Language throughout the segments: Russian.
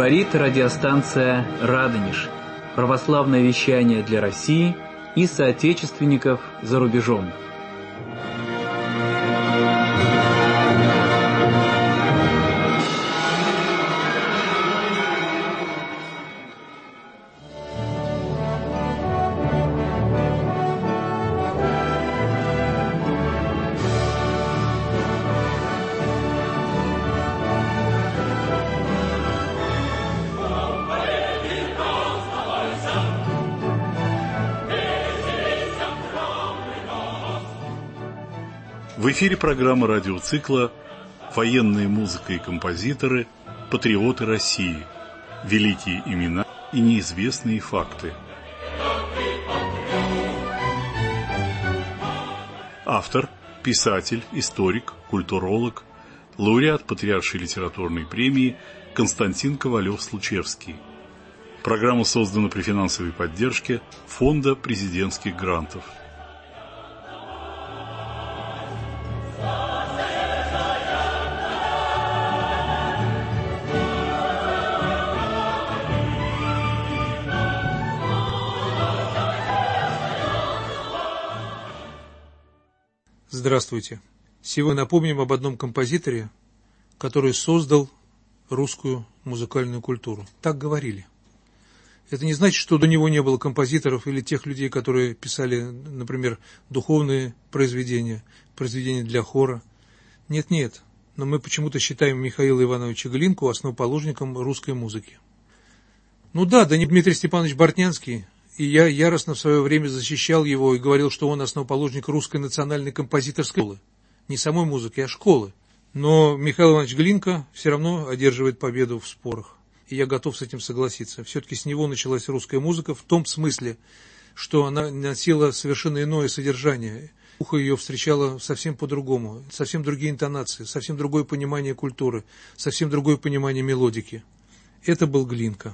Говорит радиостанция «Радонеж». Православное вещание для России и соотечественников за рубежом. В эфире программа радиоцикла «Военная музыка и композиторы. Патриоты России. Великие имена и неизвестные факты». Автор, писатель, историк, культуролог, лауреат Патриаршей литературной премии Константин Ковалев-Случевский. Программа создана при финансовой поддержке Фонда президентских грантов. Здравствуйте. Сегодня напомним об одном композиторе, который создал русскую музыкальную культуру. Так говорили. Это не значит, что до него не было композиторов или тех людей, которые писали, например, духовные произведения, произведения для хора. Нет. Но мы почему-то считаем Михаила Ивановича Глинку основоположником русской музыки. Да, не Дмитрий Степанович Бортнянский. И я яростно в свое время защищал его и говорил, что он основоположник русской национальной композиторской школы. Не самой музыки, а школы. Но Михаил Иванович Глинка все равно одерживает победу в спорах. И я готов с этим согласиться. Все-таки с него началась русская музыка в том смысле, что она носила совершенно иное содержание. Ухо ее встречало совсем по-другому, совсем другие интонации, совсем другое понимание культуры, совсем другое понимание мелодики. Это был Глинка.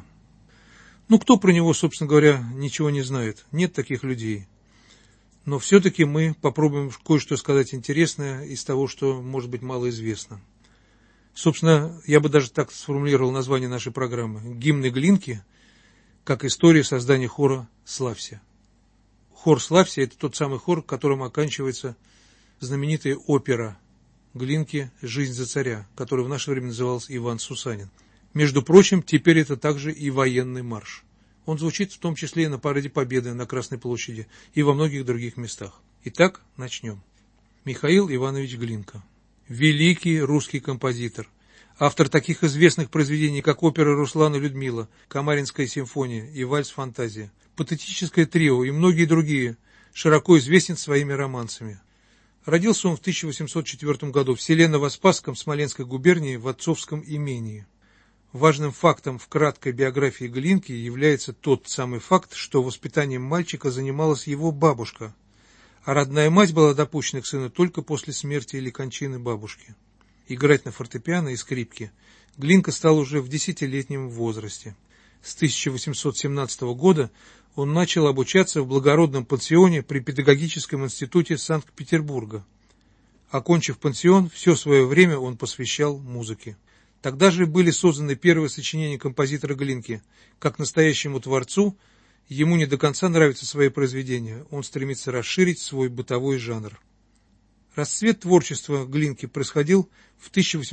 Кто про него, собственно говоря, ничего не знает. Нет таких людей. Но все-таки мы попробуем кое-что сказать интересное из того, что, может быть, мало известно. Собственно, я бы даже так сформулировал название нашей программы. «Гимны Глинки, как история создания хора «Славься». Хор «Славься» – это тот самый хор, которым оканчивается знаменитая опера Глинки «Жизнь за царя», которая в наше время называлась «Иван Сусанин». Между прочим, теперь это также и военный марш. Он звучит в том числе и на параде Победы на Красной площади и во многих других местах. Итак, начнем. Михаил Иванович Глинка. Великий русский композитор. Автор таких известных произведений, как опера «Руслан и Людмила», «Камаринская симфония» и «Вальс-фантазия», «Патетическое трио» и многие другие, широко известен своими романсами. Родился он в 1804 году в селе Новоспасском Смоленской губернии в отцовском имении. Важным фактом в краткой биографии Глинки является тот самый факт, что воспитанием мальчика занималась его бабушка, а родная мать была допущена к сыну только после смерти или кончины бабушки. Играть на фортепиано и скрипке Глинка стал уже в 10-летнем возрасте. С 1817 года он начал обучаться в благородном пансионе при педагогическом институте Санкт-Петербурга. Окончив пансион, все свое время он посвящал музыке. Тогда же были созданы первые сочинения композитора Глинки. Как настоящему творцу, ему не до конца нравятся свои произведения, он стремится расширить свой бытовой жанр. Расцвет творчества Глинки происходил в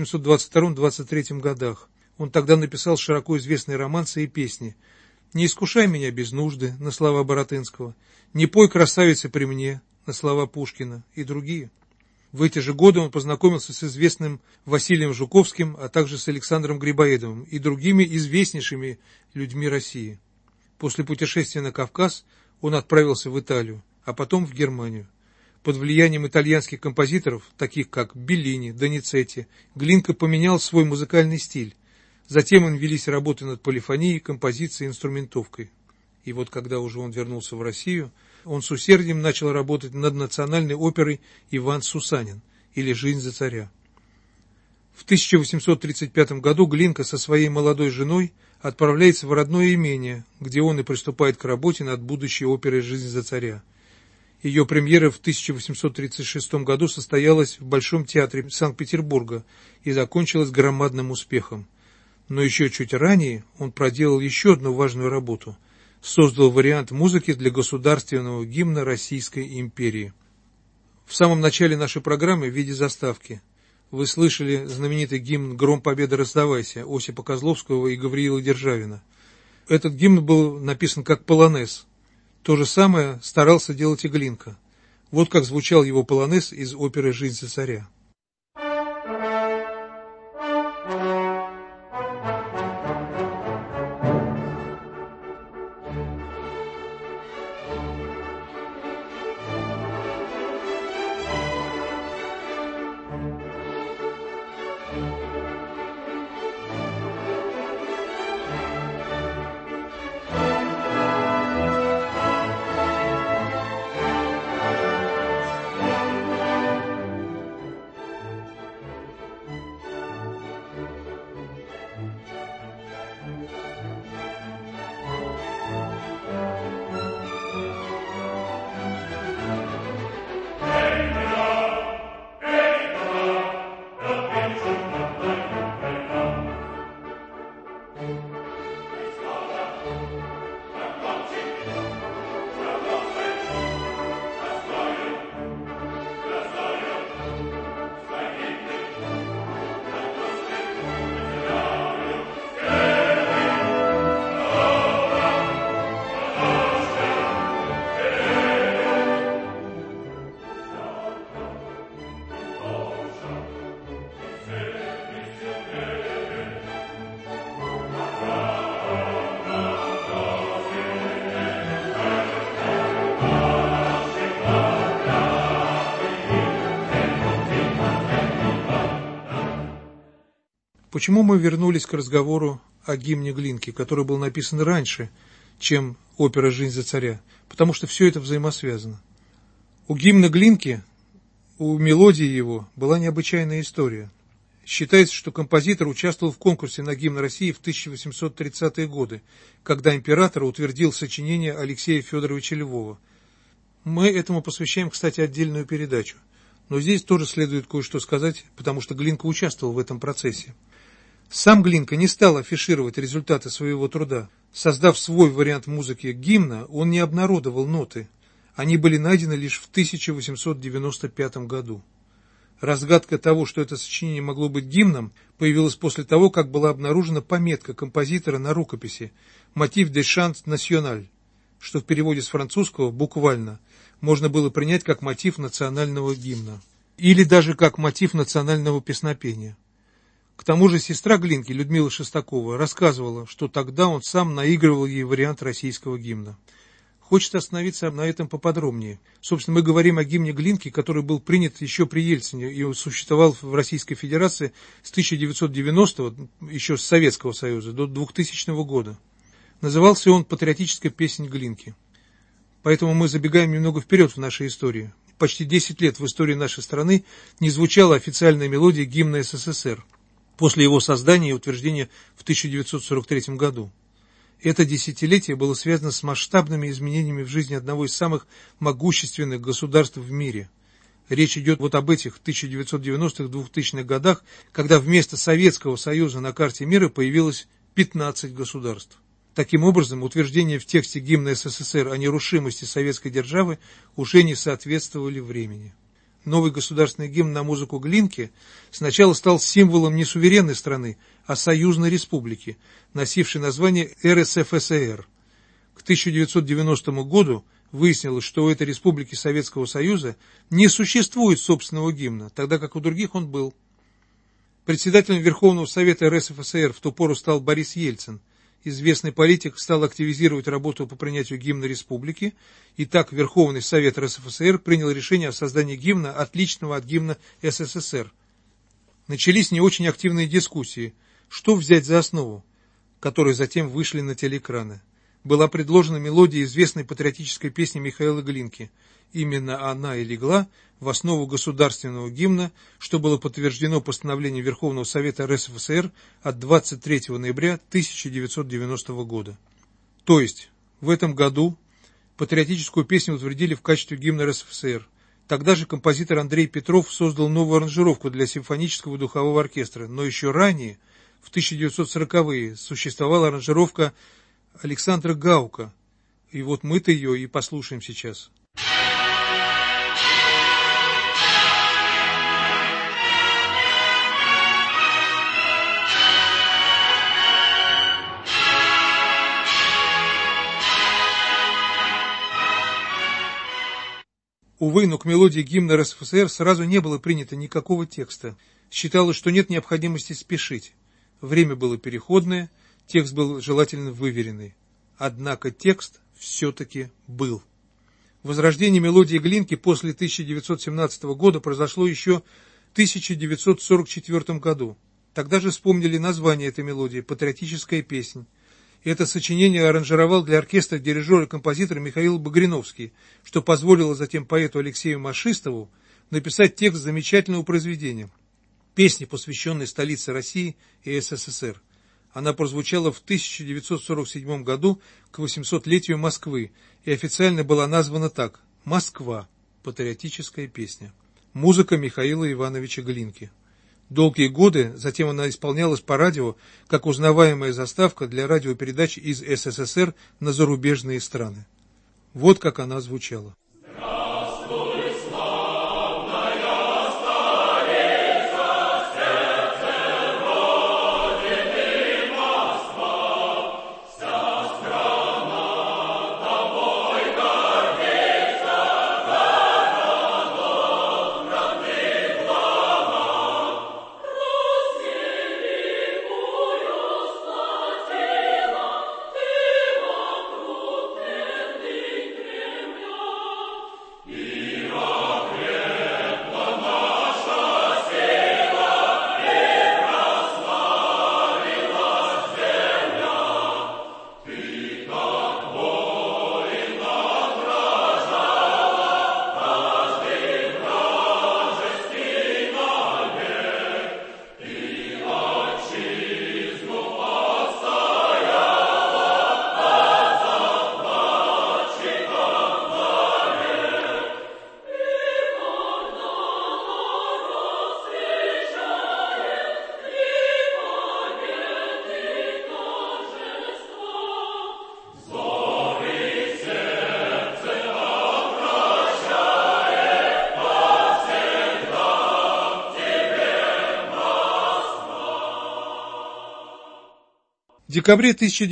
1822-23 годах. Он тогда написал широко известные романсы и песни «Не искушай меня без нужды» на слова Баратынского, «Не пой, красавица, при мне» на слова Пушкина и другие. В эти же годы он познакомился с известным Василием Жуковским, а также с Александром Грибоедовым и другими известнейшими людьми России. После путешествия на Кавказ он отправился в Италию, а потом в Германию. Под влиянием итальянских композиторов, таких как Беллини, Доницетти, Глинка поменял свой музыкальный стиль. Затем им велись работы над полифонией, композицией и инструментовкой. И вот когда уже он вернулся в Россию, он с усердием начал работать над национальной оперой «Иван Сусанин» или «Жизнь за царя». В 1835 году Глинка со своей молодой женой отправляется в родное имение, где он и приступает к работе над будущей оперой «Жизнь за царя». Ее премьера в 1836 году состоялась в Большом театре Санкт-Петербурга и закончилась громадным успехом. Но еще чуть ранее он проделал еще одну важную работу – создал вариант музыки для государственного гимна Российской империи. В самом начале нашей программы в виде заставки вы слышали знаменитый гимн «Гром победы раздавайся» Осипа Козловского и Гавриила Державина. Этот гимн был написан как полонез. То же самое старался делать и Глинка. Вот как звучал его полонез из оперы «Жизнь царя». Почему мы вернулись к разговору о гимне Глинки, который был написан раньше, чем опера «Жизнь за царя»? Потому что все это взаимосвязано. У гимна Глинки, у мелодии его, была необычайная история. Считается, что композитор участвовал в конкурсе на гимн России в 1830-е годы, когда император утвердил сочинение Алексея Федоровича Львова. Мы этому посвящаем, кстати, отдельную передачу. Но здесь тоже следует кое-что сказать, потому что Глинка участвовал в этом процессе. Сам Глинка не стал афишировать результаты своего труда. Создав свой вариант музыки гимна, он не обнародовал ноты. Они были найдены лишь в 1895 году. Разгадка того, что это сочинение могло быть гимном, появилась после того, как была обнаружена пометка композитора на рукописи «Мотив де шанс националь», что в переводе с французского буквально можно было принять как мотив национального гимна или даже как мотив национального песнопения. К тому же сестра Глинки, Людмила Шестакова, рассказывала, что тогда он сам наигрывал ей вариант российского гимна. Хочется остановиться на этом поподробнее. Собственно, мы говорим о гимне Глинки, который был принят еще при Ельцине и существовал в Российской Федерации с 1990-го, еще с Советского Союза, до 2000 года. Назывался он «Патриотическая песнь Глинки». Поэтому мы забегаем немного вперед в нашей истории. Почти 10 лет в истории нашей страны не звучала официальная мелодия гимна СССР после его создания и утверждения в 1943 году. Это десятилетие было связано с масштабными изменениями в жизни одного из самых могущественных государств в мире. Речь идет вот об этих 1990-2000-х годах, когда вместо Советского Союза на карте мира появилось 15 государств. Таким образом, утверждения в тексте гимна СССР о нерушимости советской державы уже не соответствовали времени. Новый государственный гимн на музыку Глинки сначала стал символом не суверенной страны, а союзной республики, носившей название РСФСР. К 1990 году выяснилось, что у этой республики Советского Союза не существует собственного гимна, тогда как у других он был. Председателем Верховного Совета РСФСР в ту пору стал Борис Ельцин. Известный политик стал активизировать работу по принятию гимна республики, и так Верховный Совет РСФСР принял решение о создании гимна, отличного от гимна СССР. Начались не очень активные дискуссии, что взять за основу, которые затем вышли на телеэкраны. Была предложена мелодия известной патриотической песни Михаила Глинки. Именно она и легла в основу государственного гимна, что было подтверждено постановлением Верховного Совета РСФСР от 23 ноября 1990 года. То есть, в этом году патриотическую песню утвердили в качестве гимна РСФСР. Тогда же композитор Андрей Петров создал новую аранжировку для симфонического духового оркестра, но еще ранее, в 1940-е существовала аранжировка Александра Гаука. И вот мы-то ее и послушаем сейчас. Увы, но к мелодии гимна РСФСР сразу не было принято никакого текста. Считалось, что нет необходимости спешить. Время было переходное, текст был желательно выверенный. Однако текст все-таки был. Возрождение мелодии Глинки после 1917 года произошло еще в 1944 году. Тогда же вспомнили название этой мелодии «Патриотическая песня». Это сочинение аранжировал для оркестра дирижер и композитор Михаил Багриновский, что позволило затем поэту Алексею Машистову написать текст замечательного произведения. Песни, посвященной столице России и СССР. Она прозвучала в 1947 году к 800-летию Москвы и официально была названа так «Москва. Патриотическая песня». Музыка Михаила Ивановича Глинки. Долгие годы затем она исполнялась по радио как узнаваемая заставка для радиопередач из СССР на зарубежные страны. Вот как она звучала. В декабре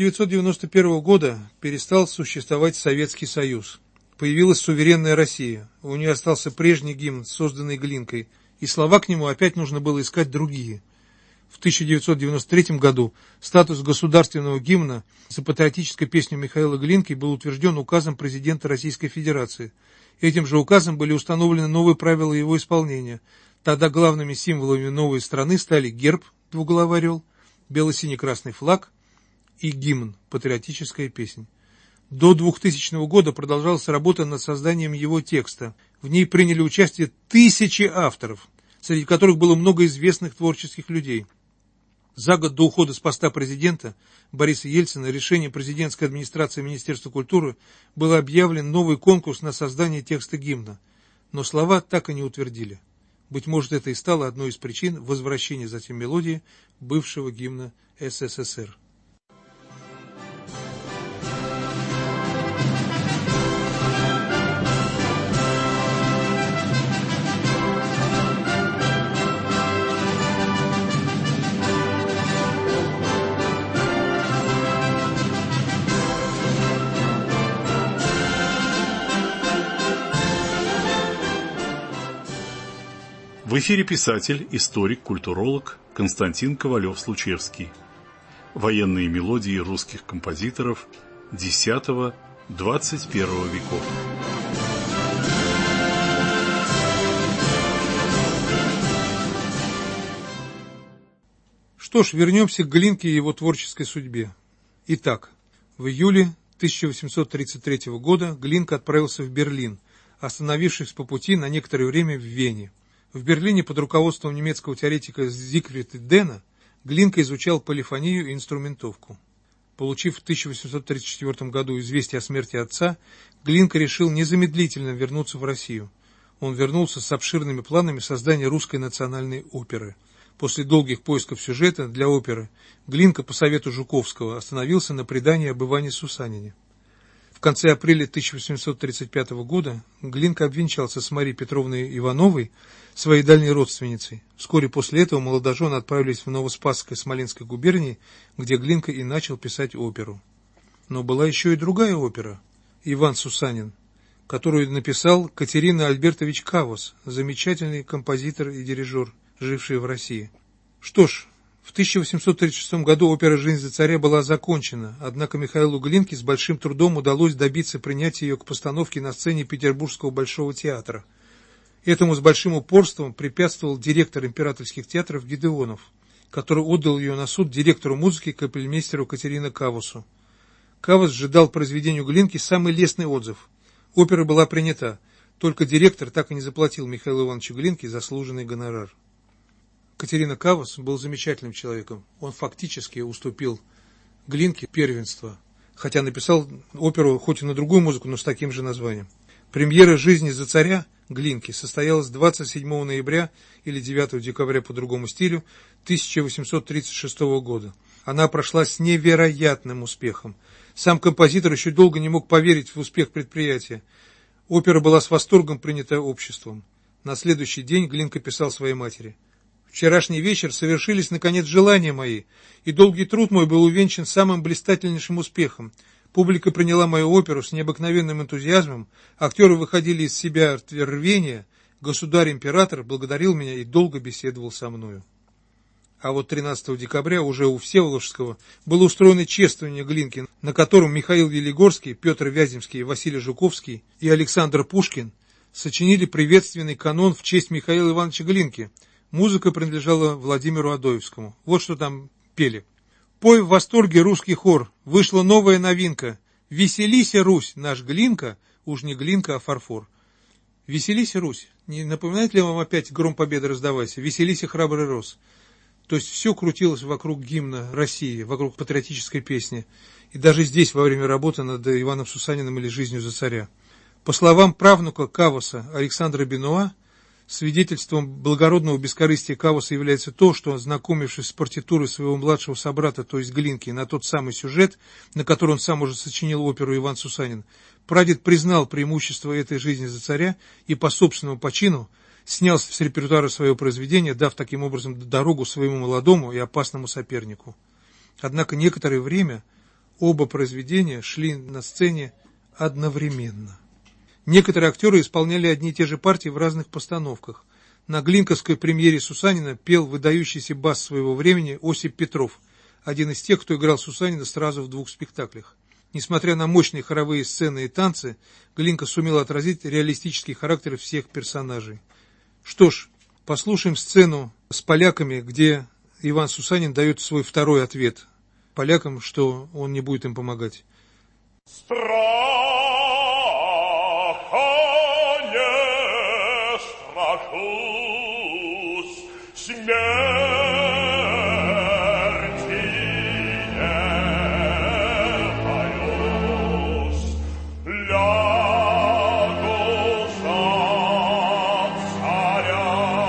1991 года перестал существовать Советский Союз. Появилась суверенная Россия. У нее остался прежний гимн, созданный Глинкой, и слова к нему опять нужно было искать другие. В 1993 году статус государственного гимна за патриотической песню Михаила Глинки был утвержден указом президента Российской Федерации. Этим же указом были установлены новые правила его исполнения. Тогда главными символами новой страны стали герб, двуглавый орел, бело-синий-красный флаг и гимн, патриотическая песня. До 2000 года продолжалась работа над созданием его текста. В ней приняли участие тысячи авторов, среди которых было много известных творческих людей. За год до ухода с поста президента Бориса Ельцина решением президентской администрации Министерства культуры был объявлен новый конкурс на создание текста гимна, но слова так и не утвердили. Быть может, это и стало одной из причин возвращения затем мелодии бывшего гимна СССР. В эфире писатель, историк, культуролог Константин Ковалев-Случевский. Военные мелодии русских композиторов X-XXI веков. Что ж, вернемся к Глинке и его творческой судьбе. Итак, в июле 1833 года Глинка отправился в Берлин, остановившись по пути на некоторое время в Вене. В Берлине под руководством немецкого теоретика Зигфрида Дена Глинка изучал полифонию и инструментовку. Получив в 1834 году известие о смерти отца, Глинка решил незамедлительно вернуться в Россию. Он вернулся с обширными планами создания русской национальной оперы. После долгих поисков сюжета для оперы Глинка по совету Жуковского остановился на предании об Иване Сусанине. В конце апреля 1835 года Глинка обвенчался с Марией Петровной Ивановой, своей дальней родственницей. Вскоре после этого молодожены отправились в Новоспасск Смоленской губернии, где Глинка и начал писать оперу. Но была еще и другая опера «Иван Сусанин», которую написал Катерина Альбертович Кавос, замечательный композитор и дирижер, живший в России. Что ж, в 1836 году опера «Жизнь за царя» была закончена, однако Михаилу Глинке с большим трудом удалось добиться принятия ее к постановке на сцене Петербургского Большого театра. Этому с большим упорством препятствовал директор императорских театров Гедеонов, который отдал ее на суд директору музыки капельмейстеру Катерина Кавосу. Кавос же дал произведению Глинки самый лестный отзыв. Опера была принята, только директор так и не заплатил Михаилу Ивановичу Глинке заслуженный гонорар. Катерина Кавос был замечательным человеком. Он фактически уступил Глинке первенство, хотя написал оперу хоть и на другую музыку, но с таким же названием. Премьера «Жизни за царя» Глинки состоялась 27 ноября или 9 декабря по другому стилю 1836 года. Она прошла с невероятным успехом. Сам композитор еще долго не мог поверить в успех предприятия. Опера была с восторгом принята обществом. На следующий день Глинка писал своей матери: «Вчерашний вечер совершились, наконец, желания мои, и долгий труд мой был увенчан самым блистательнейшим успехом. Публика приняла мою оперу с необыкновенным энтузиазмом, актеры выходили из себя от рвения, государь-император благодарил меня и долго беседовал со мною». А вот 13 декабря уже у Всеволожского было устроено чествование Глинки, на котором Михаил Велигорский, Петр Вяземский, Василий Жуковский и Александр Пушкин сочинили приветственный канон в честь Михаила Ивановича Глинки. Музыка принадлежала Владимиру Адоевскому. Вот что там пели. «Пой в восторге русский хор, вышла новая новинка. Веселися, Русь, наш Глинка, уж не Глинка, а фарфор». «Веселися, Русь». Не напоминает ли вам опять «Гром победы раздавайся»? «Веселися, храбрый рос». То есть все крутилось вокруг гимна России, вокруг патриотической песни. И даже здесь, во время работы над Иваном Сусаниным или «Жизнью за царя». По словам правнука Кавоса Александра Бенуа, свидетельством благородного бескорыстия Кавоса является то, что, ознакомившись с партитурой своего младшего собрата, то есть Глинки, на тот самый сюжет, на который он сам уже сочинил оперу «Иван Сусанин», прадед признал преимущество этой «Жизни за царя» и по собственному почину снял с репертуара свое произведение, дав таким образом дорогу своему молодому и опасному сопернику. Однако некоторое время оба произведения шли на сцене одновременно. Некоторые актеры исполняли одни и те же партии в разных постановках. На глинковской премьере Сусанина пел выдающийся бас своего времени Осип Петров, один из тех, кто играл Сусанина сразу в 2 спектаклях. Несмотря на мощные хоровые сцены и танцы, Глинка сумел отразить реалистический характер всех персонажей. Что ж, послушаем сцену с поляками, где Иван Сусанин дает свой второй ответ полякам, что он не будет им помогать. Страха не страшусь, смерти не боюсь, лягу за царя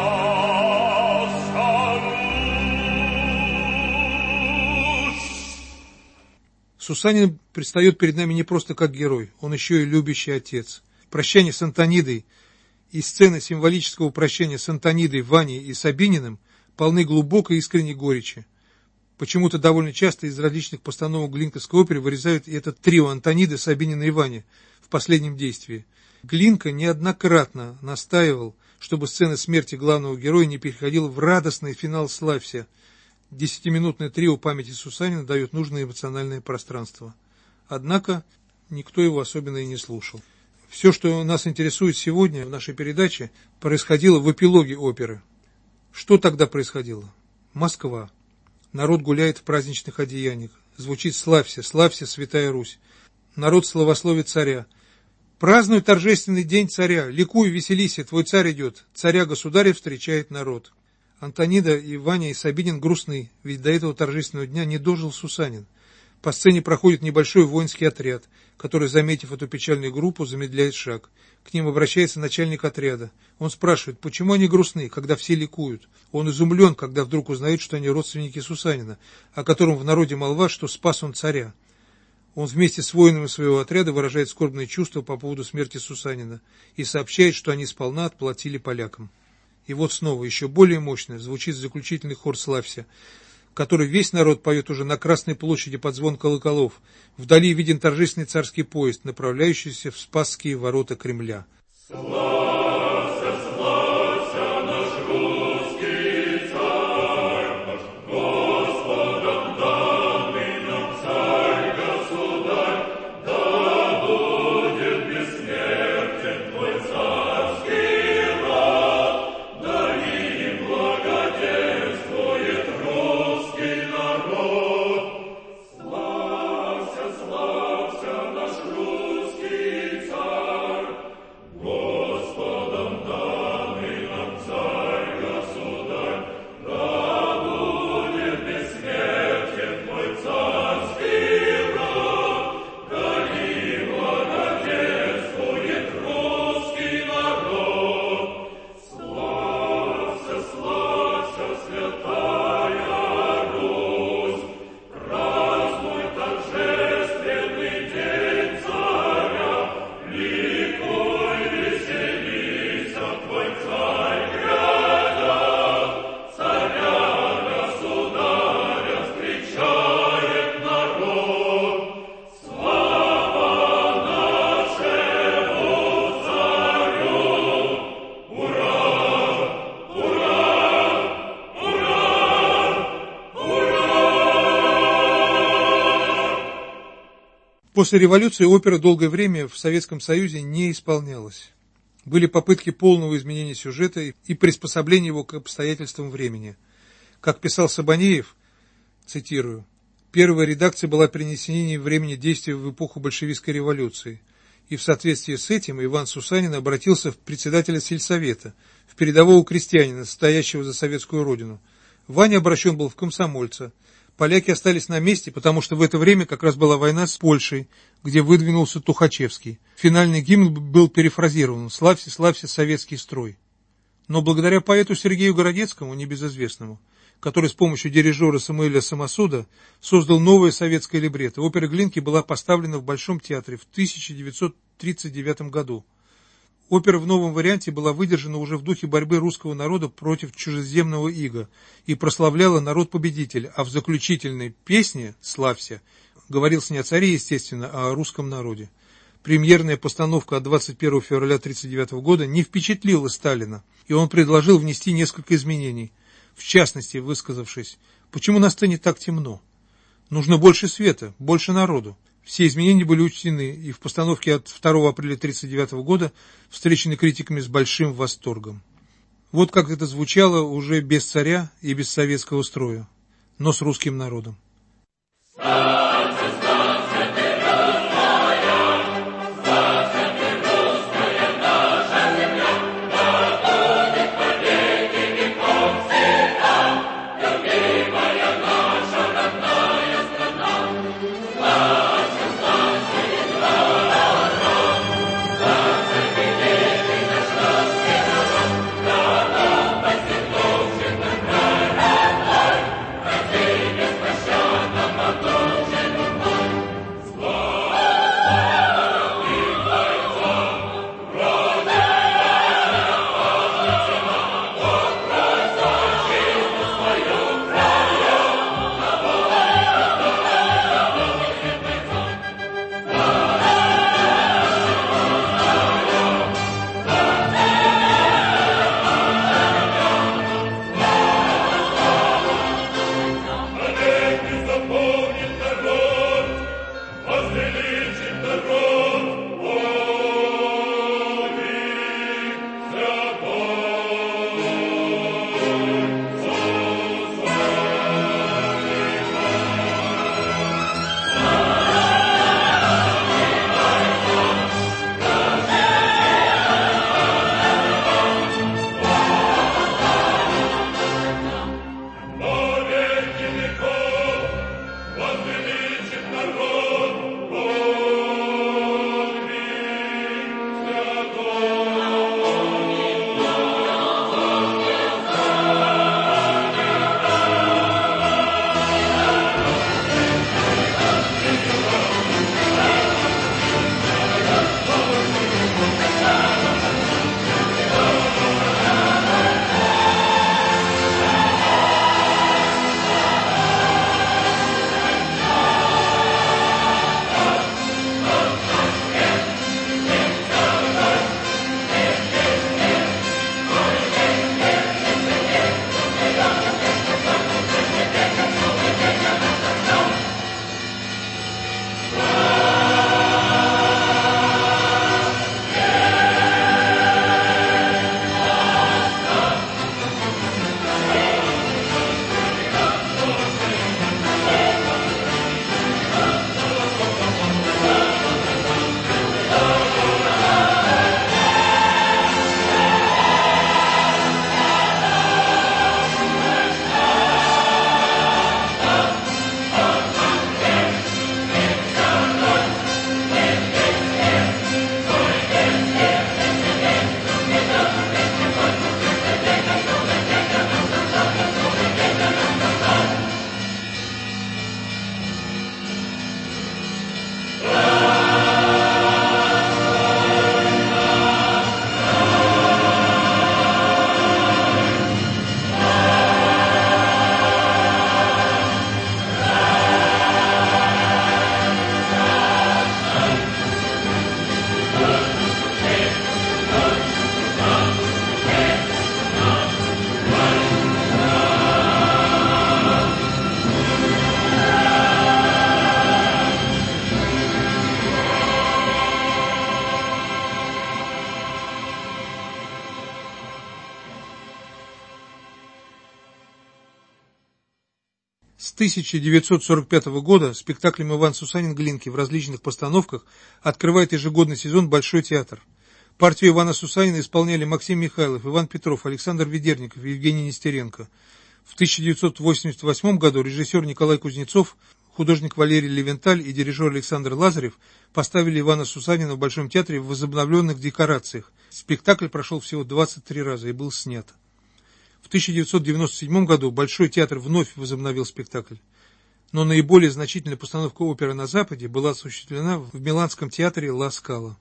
сорвусь. Сусанин предстает перед нами не просто как герой, он еще и любящий отец. Прощание с Антонидой и сцены символического прощания с Антонидой, Ваней и Сабининым полны глубокой искренней горечи. Почему-то довольно часто из различных постановок глинковской оперы вырезают и это трио Антониды, Сабинина и Вани в последнем действии. Глинка неоднократно настаивал, чтобы сцена смерти главного героя не переходила в радостный финал «Славься». 10-минутное трио памяти Сусанина дает нужное эмоциональное пространство. Однако никто его особенно и не слушал. Все, что нас интересует сегодня в нашей передаче, происходило в эпилоге оперы. Что тогда происходило? Москва. Народ гуляет в праздничных одеяниях. Звучит «Славься, славься, святая Русь». Народ славословит царя. «Празднуй торжественный день царя, ликуй, веселися, твой царь идет, царя-государя встречает народ». Антонида и Ваня и Сабинин грустны, ведь до этого торжественного дня не дожил Сусанин. По сцене проходит небольшой воинский отряд, который, заметив эту печальную группу, замедляет шаг. К ним обращается начальник отряда. Он спрашивает, почему они грустны, когда все ликуют. Он изумлен, когда вдруг узнает, что они родственники Сусанина, о котором в народе молва, что спас он царя. Он вместе с воинами своего отряда выражает скорбные чувства по поводу смерти Сусанина и сообщает, что они сполна отплатили полякам. И вот снова, еще более мощно, звучит заключительный хор «Славься», который весь народ поет уже на Красной площади под звон колоколов. Вдали виден торжественный царский поезд, направляющийся в Спасские ворота Кремля. После революции опера долгое время в Советском Союзе не исполнялась. Были попытки полного изменения сюжета и приспособления его к обстоятельствам времени. Как писал Сабанеев, цитирую, «Первая редакция была перенесением времени действия в эпоху большевистской революции, и в соответствии с этим Иван Сусанин обратился в председателя сельсовета, в передового крестьянина, стоящего за советскую родину. Ваня обращен был в комсомольца. Поляки остались на месте, потому что в это время как раз была война с Польшей, где выдвинулся Тухачевский. Финальный гимн был перефразирован «Славься, славься, советский строй». Но благодаря поэту Сергею Городецкому, небезызвестному, который с помощью дирижера Самуэля Самосуда создал новое советское либретто, опера Глинки была поставлена в Большом театре в 1939 году. Опера в новом варианте была выдержана уже в духе борьбы русского народа против чужеземного ига и прославляла народ-победитель, а в заключительной песне «Славься» говорилось не о царе, естественно, а о русском народе. Премьерная постановка от 21 февраля 1939 года не впечатлила Сталина, и он предложил внести несколько изменений, в частности, высказавшись, почему на сцене так темно? Нужно больше света, больше народу. Все изменения были учтены, и в постановке от 2 апреля 1939 года встречены критиками с большим восторгом. Вот как это звучало уже без царя и без советского строя, но с русским народом. 1945 года спектаклем «Иван Сусанин Глинки» в различных постановках открывает ежегодный сезон Большой театр. Партию Ивана Сусанина исполняли Максим Михайлов, Иван Петров, Александр Ведерников и Евгений Нестеренко. В 1988 году режиссер Николай Кузнецов, художник Валерий Левенталь и дирижер Александр Лазарев поставили Ивана Сусанина в Большом театре в возобновленных декорациях. Спектакль прошел всего 23 раза и был снят. В 1997 году Большой театр вновь возобновил спектакль, но наиболее значительная постановка оперы на Западе была осуществлена в Миланском театре Ла Скала.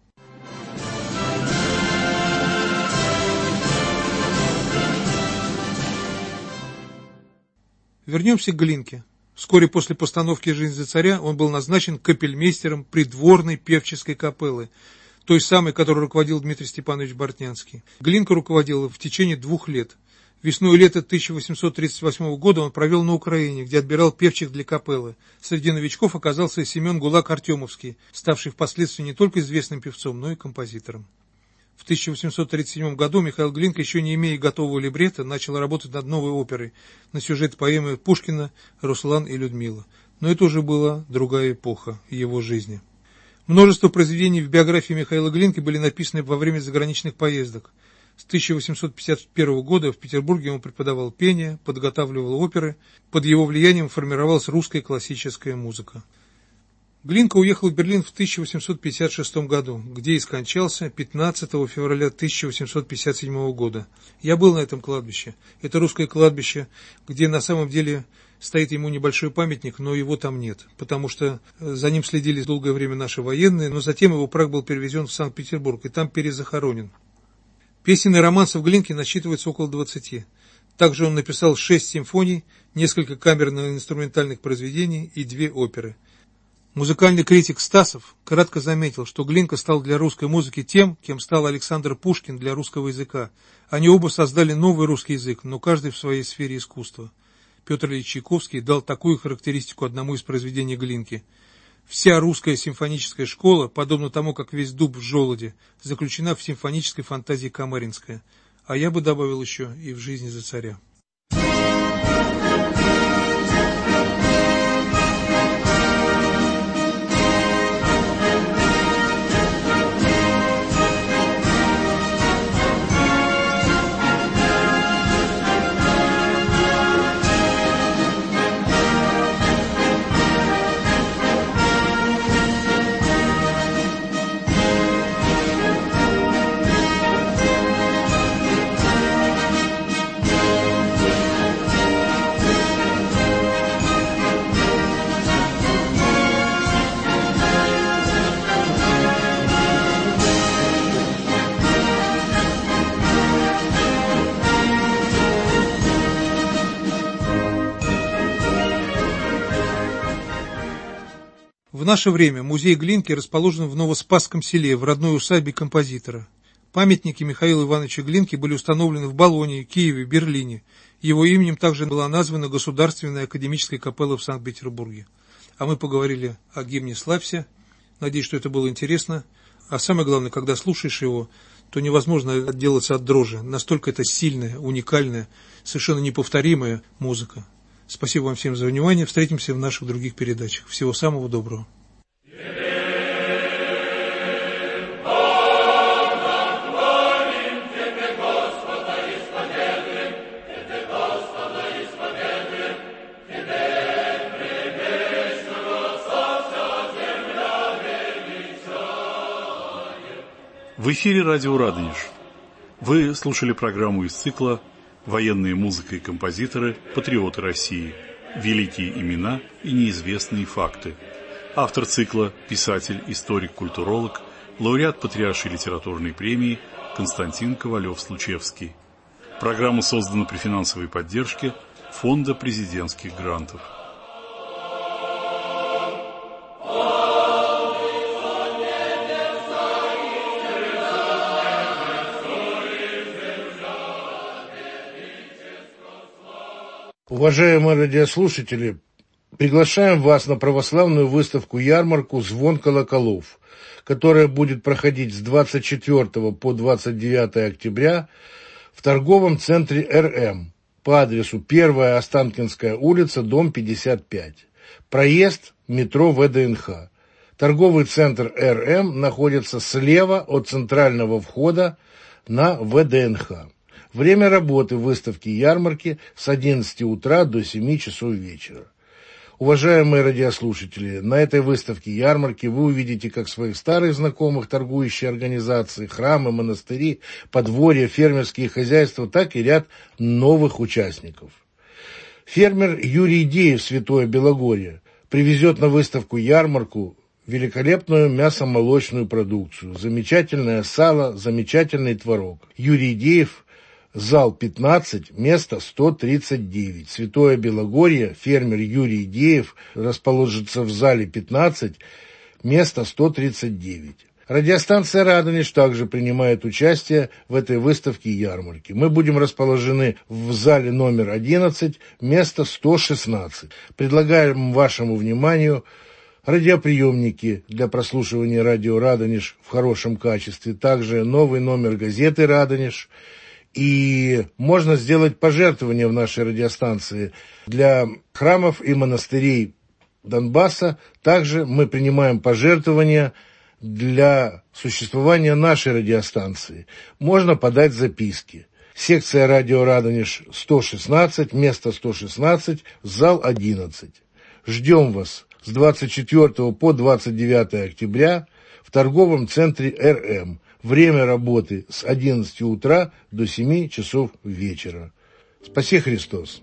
Вернемся к Глинке. Вскоре после постановки «Жизнь за царя» он был назначен капельмейстером придворной певческой капеллы, той самой, которой руководил Дмитрий Степанович Бортнянский. Глинка руководил в течение 2 лет. Весну и лето 1838 года он провел на Украине, где отбирал певчих для капеллы. Среди новичков оказался и Семен Гулак-Артемовский, ставший впоследствии не только известным певцом, но и композитором. В 1837 году Михаил Глинка, еще не имея готового либретто, начал работать над новой оперой на сюжет поэмы Пушкина «Руслан и Людмила». Но это уже была другая эпоха его жизни. Множество произведений в биографии Михаила Глинки были написаны во время заграничных поездок. С 1851 года в Петербурге он преподавал пение, подготавливал оперы, под его влиянием формировалась русская классическая музыка. Глинка уехал в Берлин в 1856 году, где и скончался 15 февраля 1857 года. Я был на этом кладбище. Это русское кладбище, где на самом деле стоит ему небольшой памятник, но его там нет, потому что за ним следили долгое время наши военные, но затем его прах был перевезен в Санкт-Петербург и там перезахоронен. Песен и романсов Глинки насчитывается около 20. Также он написал 6 симфоний, несколько камерно-инструментальных произведений и 2 оперы. Музыкальный критик Стасов кратко заметил, что Глинка стал для русской музыки тем, кем стал Александр Пушкин для русского языка. Они оба создали новый русский язык, но каждый в своей сфере искусства. Петр Ильич Чайковский дал такую характеристику одному из произведений Глинки. Вся русская симфоническая школа, подобно тому, как весь дуб в желуде, заключена в симфонической фантазии Камаринская. А я бы добавил еще и в «Жизни за царя». В наше время музей Глинки расположен в Новоспасском селе, в родной усадьбе композитора. Памятники Михаилу Ивановичу Глинке были установлены в Болонье, Киеве, Берлине. Его именем также была названа Государственная академическая капелла в Санкт-Петербурге. А мы поговорили о гимне «Славься». Надеюсь, что это было интересно. А самое главное, когда слушаешь его, то невозможно отделаться от дрожи. Настолько это сильная, уникальная, совершенно неповторимая музыка. Спасибо вам всем за внимание. Встретимся в наших других передачах. Всего самого доброго. В эфире радио «Радонеж». Вы слушали программу из цикла «Военная музыка и композиторы, патриоты России. Великие имена и неизвестные факты». Автор цикла – писатель, историк, культуролог, лауреат Патриаршей литературной премии Константин Ковалев-Случевский. Программа создана при финансовой поддержке Фонда президентских грантов. Уважаемые радиослушатели, приглашаем вас на православную выставку-ярмарку «Звон колоколов», которая будет проходить с 24 по 29 октября в торговом центре РМ. по адресу 1-я Останкинская улица, дом 55. Проезд метро ВДНХ. Торговый центр РМ находится слева от центрального входа на ВДНХ. Время работы выставки-ярмарки с 11 утра до 7 часов вечера. Уважаемые радиослушатели, на этой выставке-ярмарке вы увидите как своих старых знакомых торгующие организации, храмы, монастыри, подворья, фермерские хозяйства, так и ряд новых участников. Фермер Юрий Деев, Святое Белогорье, привезет на выставку-ярмарку великолепную мясомолочную продукцию, замечательное сало, замечательный творог. Юрий Деев, зал 15, место 139. Святое Белогорье, фермер Юрий Деев расположится в зале 15, место 139. Радиостанция «Радонеж» также принимает участие в этой выставке-ярмарке. Мы будем расположены в зале номер 11, место 116. Предлагаем вашему вниманию радиоприемники для прослушивания радио «Радонеж» в хорошем качестве, также новый номер газеты «Радонеж». И можно сделать пожертвования в нашей радиостанции для храмов и монастырей Донбасса. Также мы принимаем пожертвования для существования нашей радиостанции. Можно подать записки. Секция радио «Радонеж» 116, место 116, зал 11. Ждем вас с 24 по 29 октября в торговом центре РМ. Время работы с 11 утра до 7 часов вечера. Спаси Христос!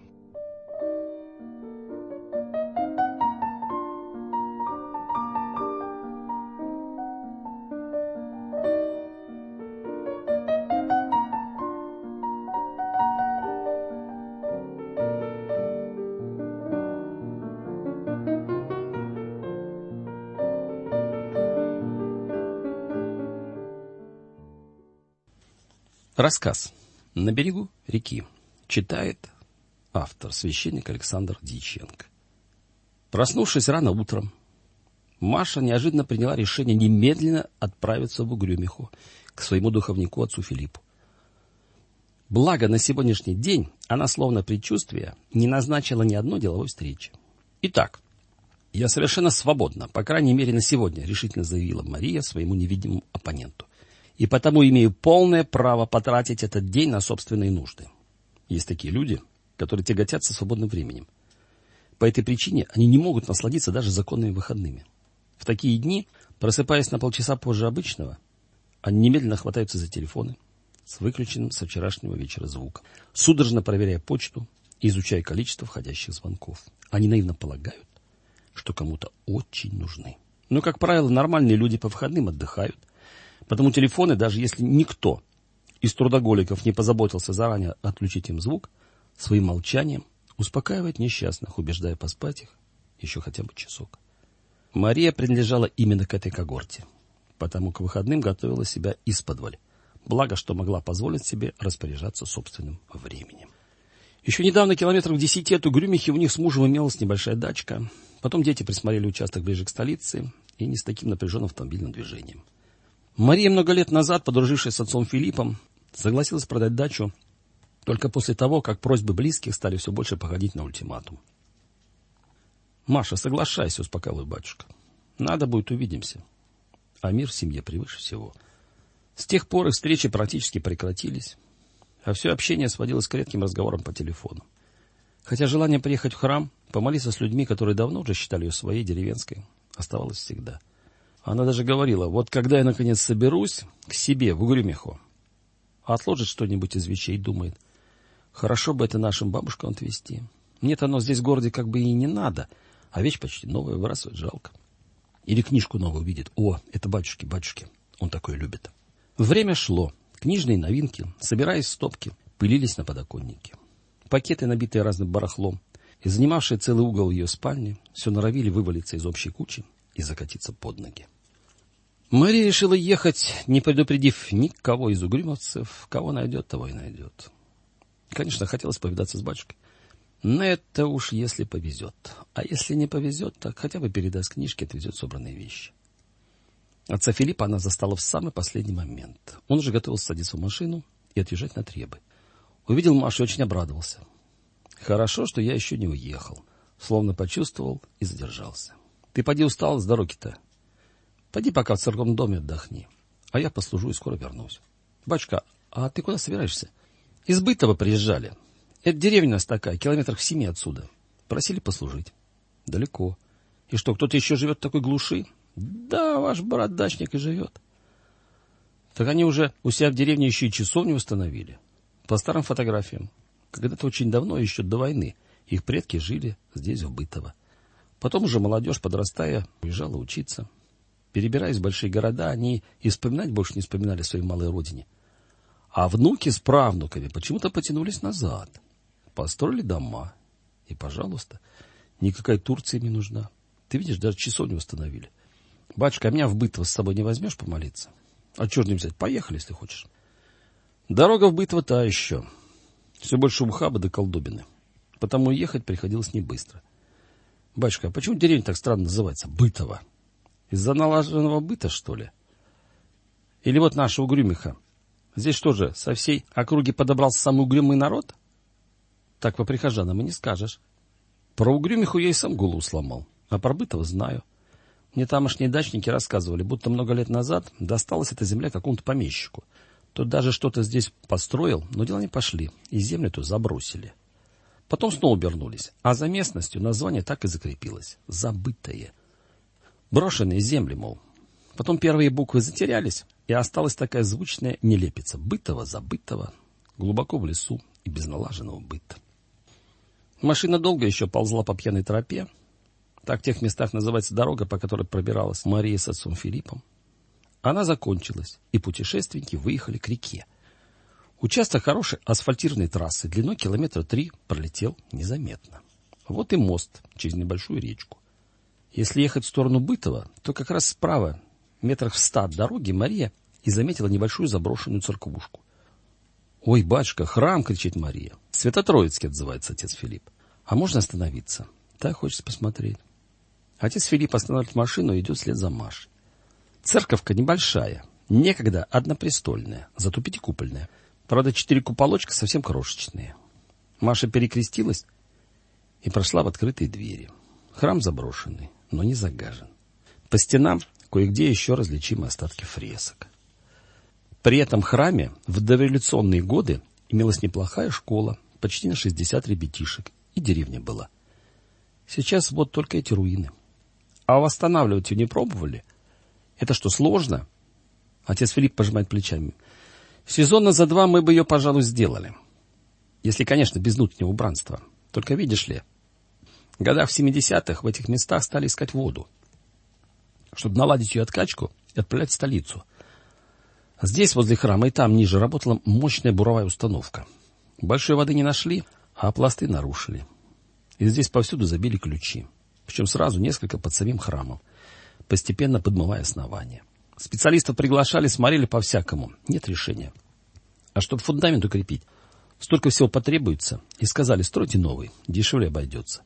Рассказ «На берегу реки» читает автор, священник Александр Дьяченко. Проснувшись рано утром, Маша неожиданно приняла решение немедленно отправиться в Угрюмиху к своему духовнику отцу Филиппу. Благо, на сегодняшний день она, словно предчувствие, не назначила ни одной деловой встречи. «Итак, я совершенно свободна, по крайней мере на сегодня», — решительно заявила Мария своему невидимому оппоненту. «И потому имею полное право потратить этот день на собственные нужды. Есть такие люди, которые тяготятся свободным временем. По этой причине они не могут насладиться даже законными выходными. В такие дни, просыпаясь на полчаса позже обычного, они немедленно хватаются за телефоны с выключенным со вчерашнего вечера звуком, судорожно проверяя почту и изучая количество входящих звонков. Они наивно полагают, что кому-то очень нужны. Но, как правило, нормальные люди по выходным отдыхают, потому телефоны, даже если никто из трудоголиков не позаботился заранее отключить им звук, своим молчанием успокаивает несчастных, убеждая поспать их еще хотя бы часок. Мария принадлежала именно к этой когорте, потому к выходным готовила себя исподволь, благо, что могла позволить себе распоряжаться собственным временем. Еще недавно, километров в 10 от Угрюмихи, у них с мужем имелась небольшая дачка, потом дети присмотрели участок ближе к столице и не с таким напряженным автомобильным движением. Мария много лет назад, подружившись с отцом Филиппом, согласилась продать дачу только после того, как просьбы близких стали все больше походить на ультиматум. «Маша, соглашайся», — успокаивает батюшка. «Надо будет, увидимся. А мир в семье превыше всего». С тех пор их встречи практически прекратились, а все общение сводилось к редким разговорам по телефону. Хотя желание приехать в храм, помолиться с людьми, которые давно уже считали ее своей деревенской, оставалось всегда. Она даже говорила: вот когда я наконец соберусь к себе в Угрюмиху, отложит что-нибудь из вещей, думает, хорошо бы это нашим бабушкам отвезти. Мне-то оно здесь в городе как бы и не надо, а вещь почти новая, выбрасывать жалко. Или книжку новую увидит. О, это батюшки, он такое любит. Время шло. Книжные новинки, собираясь в стопки, пылились на подоконнике. Пакеты, набитые разным барахлом, и занимавшие целый угол ее спальни, все норовили вывалиться из общей кучи и закатиться под ноги. Мария решила ехать, не предупредив никого из угрюмовцев. Кого найдет, того и найдет. Конечно, хотелось повидаться с батюшкой. Но это уж если повезет. А если не повезет, так хотя бы передаст книжки, отвезет собранные вещи. Отца Филиппа она застала в самый последний момент. Он уже готовился садиться в машину и отъезжать на Требы. Увидел Машу и очень обрадовался. Хорошо, что я еще не уехал. Словно почувствовал и задержался. Ты поди устал с дороги-то. Пойди пока в церковном доме отдохни. А я послужу и скоро вернусь. Батюшка, а ты куда собираешься? Из Бытова приезжали. Это деревня у нас такая, километрах в 7 отсюда. Просили послужить. Далеко. И что, кто-то еще живет в такой глуши? Да, ваш брат-дачник и живет. Так они уже у себя в деревне еще и часовню установили. По старым фотографиям. Когда-то очень давно, еще до войны, их предки жили здесь, в Бытово. Потом уже молодежь, подрастая, уезжала учиться. Перебираясь в большие города, они и вспоминать больше не вспоминали о своей малой родине. А внуки с правнуками почему-то потянулись назад. Построили дома. И, пожалуйста, никакая Турция не нужна. Ты видишь, даже часовню установили. Батюшка, а меня в Бытово с собой не возьмешь помолиться? А черт не взять, поехали, если хочешь. Дорога в Бытово та еще. Все больше ухаба до колдобины. Потому ехать приходилось не быстро. Батюшка, а почему деревня так странно называется? Бытово. Из-за налаженного быта, что ли? Или вот наша Угрюмиха. Здесь что же, со всей округи подобрался самый угрюмый народ? Так по прихожанам и не скажешь. Про Угрюмиху я и сам голову сломал. А про Бытово знаю. Мне тамошние дачники рассказывали, будто много лет назад досталась эта земля какому-то помещику. Тот даже что-то здесь построил, но дела не пошли, и землю эту забросили. Потом снова вернулись, а за местностью название так и закрепилось — Забытое. Брошенные земли, мол. Потом первые буквы затерялись, и осталась такая звучная нелепица — Бытово, Забытого, глубоко в лесу и без налаженного быта. Машина долго еще ползла по пьяной тропе. Так в тех местах называется дорога, по которой пробиралась Мария с отцом Филиппом. Она закончилась, и путешественники выехали к реке. Участок хорошей асфальтированной трассы длиной 3 километра пролетел незаметно. Вот и мост через небольшую речку. Если ехать в сторону Бытова, то как раз справа, метрах в 100 от дороги, Мария и заметила небольшую заброшенную церквушку. «Ой, батюшка, храм!» — кричит Мария. «Свято-Троицкий», — отзывается отец Филипп. «А можно остановиться? Так хочется посмотреть». Отец Филипп останавливает машину и идет вслед за Машей. Церковка небольшая, некогда однопрестольная, зато пятикупольная. Правда, 4 куполочка совсем крошечные. Маша перекрестилась и прошла в открытые двери. Храм заброшенный, но не загажен. По стенам кое-где еще различимы остатки фресок. При этом храме в дореволюционные годы имелась неплохая школа, почти на 60 ребятишек, и деревня была. Сейчас вот только эти руины. А восстанавливать ее не пробовали? Это что, сложно? Отец Филипп пожимает плечами. Сезона за 2 мы бы ее, пожалуй, сделали. Если, конечно, без внутреннего убранства. Только видишь ли, в годах в 70-х в этих местах стали искать воду, чтобы наладить ее откачку и отправлять в столицу. Здесь, возле храма, и там ниже работала мощная буровая установка. Большой воды не нашли, а пласты нарушили. И здесь повсюду забили ключи. Причем сразу несколько под самим храмом, постепенно подмывая основание. Специалистов приглашали, смотрели по-всякому. Нет решения. А чтобы фундамент укрепить, столько всего потребуется. И сказали, стройте новый, дешевле обойдется.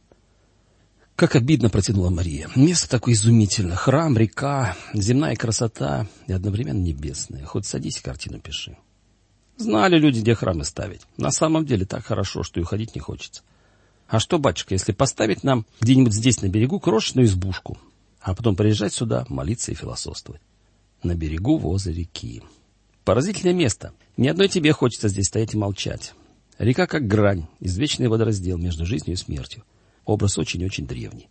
Как обидно, протянула Мария. Место такое изумительное. Храм, река, земная красота и одновременно небесная. Хоть садись и картину пиши. Знали люди, где храмы ставить. На самом деле так хорошо, что и уходить не хочется. А что, батюшка, если поставить нам где-нибудь здесь на берегу крошечную избушку, а потом приезжать сюда, молиться и философствовать? На берегу возле реки. Поразительное место. Ни одной тебе хочется здесь стоять и молчать. Река как грань, извечный водораздел между жизнью и смертью. Образ очень-очень древний.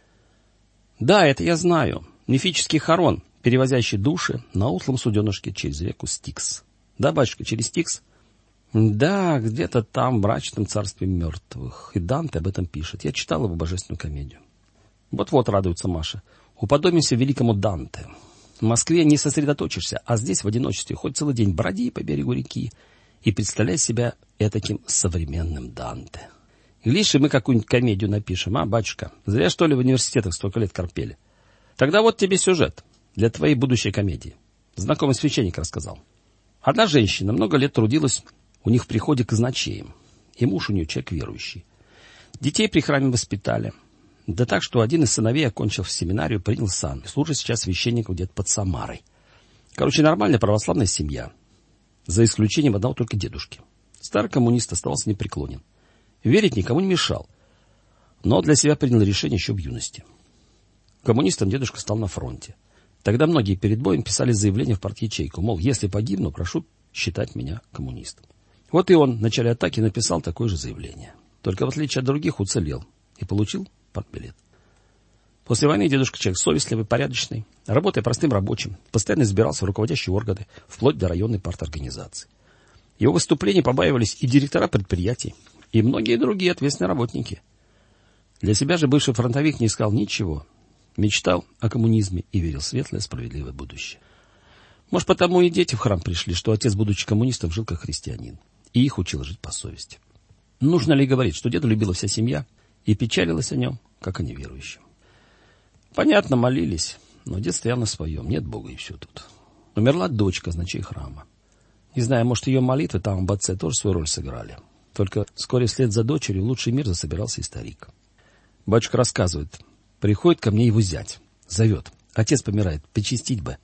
Да, это я знаю. Мифический Харон, перевозящий души на утлом суденышке через реку Стикс. Да, батюшка, через Стикс? Да, где-то там, в мрачном царстве мертвых. И Данте об этом пишет. Я читал его божественную комедию. Вот-вот, радуется Маша. Уподобимся великому Данте. В Москве не сосредоточишься, а здесь в одиночестве хоть целый день броди по берегу реки и представляй себя этаким современным Данте. Глядишь, и мы какую-нибудь комедию напишем, а, батюшка? Зря, что ли, в университетах столько лет корпели. Тогда вот тебе сюжет для твоей будущей комедии. Знакомый священник рассказал. Одна женщина много лет трудилась у них в приходе казначеем, и муж у нее человек верующий. Детей при храме воспитали. Да так, что один из сыновей, окончив семинарию, принял сан и служит сейчас священником где-то под Самарой. Короче, нормальная православная семья. За исключением одного только дедушки. Старый коммунист оставался непреклонен. Верить никому не мешал, но для себя принял решение еще в юности. Коммунистом дедушка стал на фронте. Тогда многие перед боем писали заявление в партячейку, мол, если погибну, прошу считать меня коммунистом. Вот и он в начале атаки написал такое же заявление. Только в отличие от других уцелел и получил партбилет. После войны дедушка человек совестливый, порядочный, работая простым рабочим, постоянно избирался в руководящие органы, вплоть до районной парторганизации. Его выступлений побаивались и директора предприятий, и многие другие ответственные работники. Для себя же бывший фронтовик не искал ничего. Мечтал о коммунизме и верил в светлое, справедливое будущее. Может, потому и дети в храм пришли, что отец, будучи коммунистом, жил как христианин. И их учил жить по совести. Нужно ли говорить, что деда любила вся семья и печалилась о нем, как о неверующем. Понятно, молились, но дед стоял на своем. Нет Бога, и все тут. Умерла дочь казначей храма. Не знаю, может, ее молитвы там об отце тоже свою роль сыграли. Только вскоре вслед за дочерью в лучший мир засобирался и старик. Батюшка рассказывает. Приходит ко мне его зять. Зовет. Отец помирает. Причастить бы.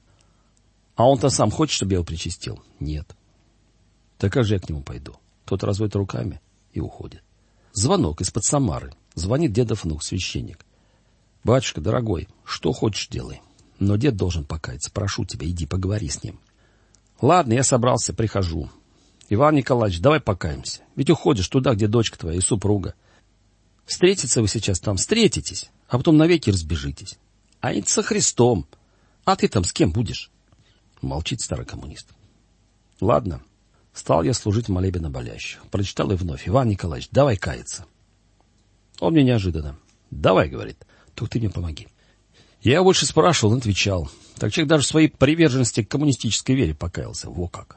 А он-то сам хочет, чтобы я его причастил? Нет. Так как же я к нему пойду? Тот разводит руками и уходит. Звонок из-под Самары. Звонит дедов внук, священник. Батюшка, дорогой, что хочешь делай. Но дед должен покаяться. Прошу тебя, иди, поговори с ним. Ладно, я собрался, прихожу. Иван Николаевич, давай покаемся. Ведь уходишь туда, где дочка твоя и супруга. Встретиться вы сейчас там, встретитесь, а потом навеки разбежитесь. А это со Христом. А ты там с кем будешь? Молчит старый коммунист. Ладно, стал я служить в молебен о болящих. Прочитал и вновь. Иван Николаевич, давай каяться. Он мне неожиданно. Давай, говорит, только ты мне помоги. Я больше спрашивал, он отвечал. Так человек даже в своей приверженности к коммунистической вере покаялся. Во как.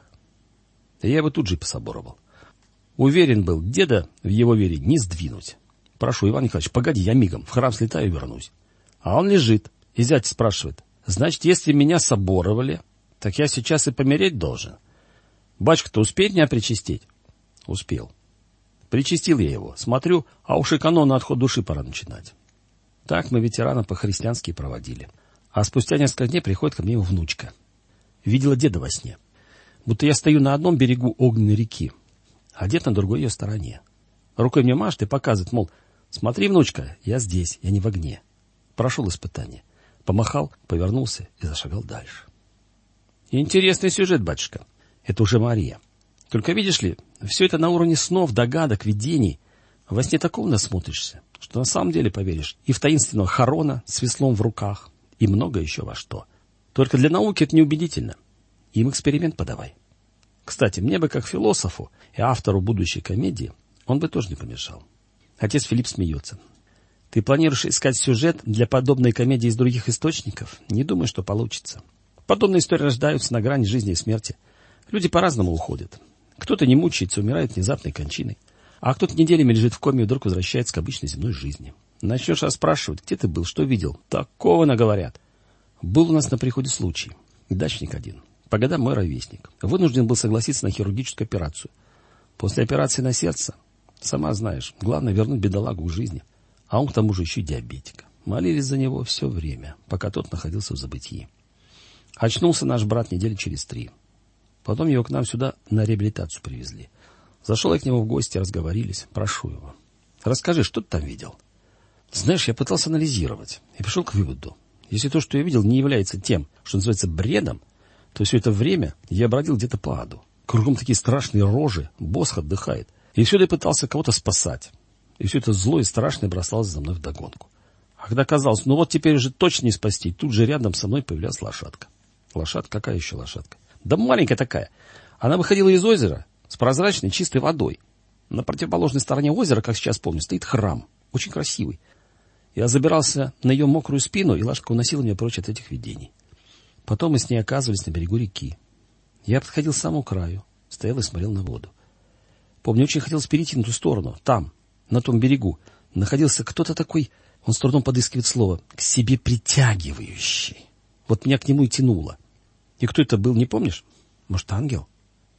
И я его тут же и пособоровал. Уверен был, деда в его вере не сдвинуть. Прошу, Иван Николаевич, погоди, я мигом в храм слетаю и вернусь. А он лежит, и зять спрашивает. Значит, если меня соборовали, так я сейчас и помереть должен. Батюшка-то успеет меня причастить? Успел. Причастил я его. Смотрю, а уж и канон на отход души пора начинать. Так мы ветерана по-христиански проводили. А спустя несколько дней приходит ко мне его внучка. Видела деда во сне. Будто я стою на одном берегу огненной реки, а дед на другой ее стороне. Рукой мне машет и показывает, мол, смотри, внучка, я здесь, я не в огне. Прошел испытание. Помахал, повернулся и зашагал дальше. Интересный сюжет, батюшка. Это уже Мария. Только, видишь ли, все это на уровне снов, догадок, видений. Во сне такого насмотришься, что на самом деле поверишь и в таинственного Харона с веслом в руках, и много еще во что. Только для науки это неубедительно. Им эксперимент подавай. Кстати, мне бы как философу и автору будущей комедии он бы тоже не помешал. Отец Филипп смеется. Ты планируешь искать сюжет для подобной комедии из других источников? Не думай, что получится. Подобные истории рождаются на грани жизни и смерти. Люди по-разному уходят. Кто-то не мучается, умирает внезапной кончиной. А кто-то неделями лежит в коме и вдруг возвращается к обычной земной жизни. Начнешь расспрашивать, где ты был, что видел. Такого наговорят. Был у нас на приходе случай. Дачник один. По годам мой ровесник. Вынужден был согласиться на хирургическую операцию. После операции на сердце, сама знаешь, главное вернуть бедолагу к жизни. А он к тому же еще и диабетик. Молились за него все время, пока тот находился в забытии. Очнулся наш брат недели через 3. Потом его к нам сюда на реабилитацию привезли. Зашел я к нему в гости, разговорились. Прошу его. Расскажи, что ты там видел? Знаешь, я пытался анализировать и пришел к выводу. Если то, что я видел, не является тем, что называется бредом, то все это время я бродил где-то по аду. Кругом такие страшные рожи, Босх отдыхает. И всюду я пытался кого-то спасать. И все это зло и страшное бросалось за мной вдогонку. А когда казалось, ну вот теперь уже точно не спасти, тут же рядом со мной появлялась лошадка. Лошадка? Какая еще лошадка? Да маленькая такая. Она выходила из озера с прозрачной чистой водой. На противоположной стороне озера, как сейчас помню, стоит храм. Очень красивый. Я забирался на ее мокрую спину, и лошадка уносила меня прочь от этих видений. Потом мы с ней оказывались на берегу реки. Я подходил к самому краю, стоял и смотрел на воду. Помню, очень хотелось перейти на ту сторону. Там, на том берегу, находился кто-то такой, он с трудом подыскивает слово, к себе притягивающий. Вот меня к нему и тянуло. И кто это был, не помнишь? Может, ангел?